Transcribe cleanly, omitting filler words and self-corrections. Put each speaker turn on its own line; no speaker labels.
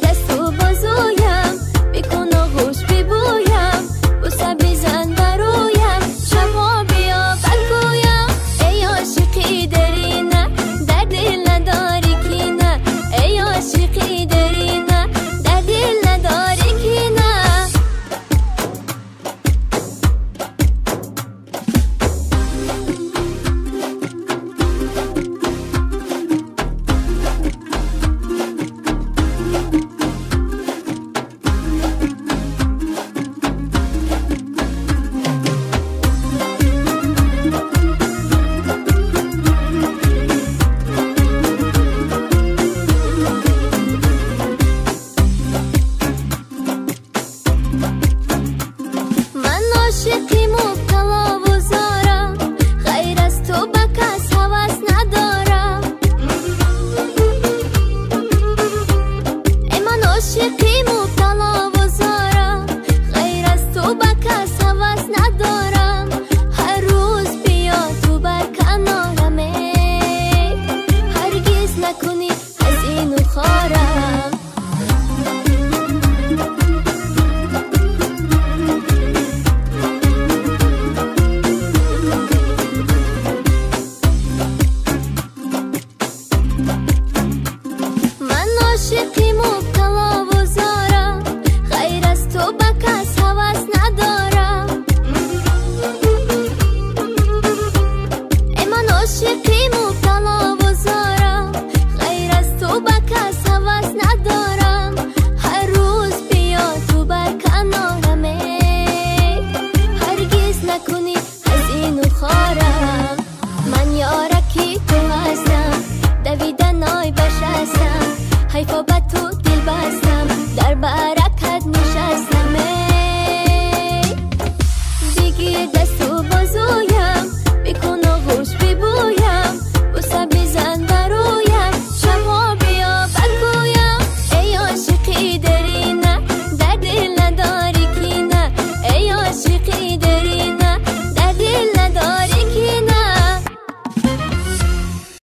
دست و بازویم، بکن آغوش ببویم، بوسه بزن برویم، شبا بیا بگویم ای عاشقی درینه، در دل نداری کی نه، ای عاشقی درینه، در دل نداری کی نه. عاشقی مبتلا و زارم، غیر از تو به کس هوس ندارم. ای من عاشقی مبتلا و زارم، غیر از تو به کس هوس ندارم. هر روز بیا تو بر کنارم، هرگز نکنی از اینو خارم. عاشقی مبتلا و زارم، غیر از تو به کس هوس ندارم. ای من عاشقی مبتلا و زارم، غیر از تو به کس هوس ندارم. هر روز بیا تو بر کنارم، هرگز نکنی از اینو خارم. من یارکی تو هستم، دویدن آی بشستم، حیفا به تو دل بستم، در برکت نشستم. بگیر دست و بازویم، بکن آغوش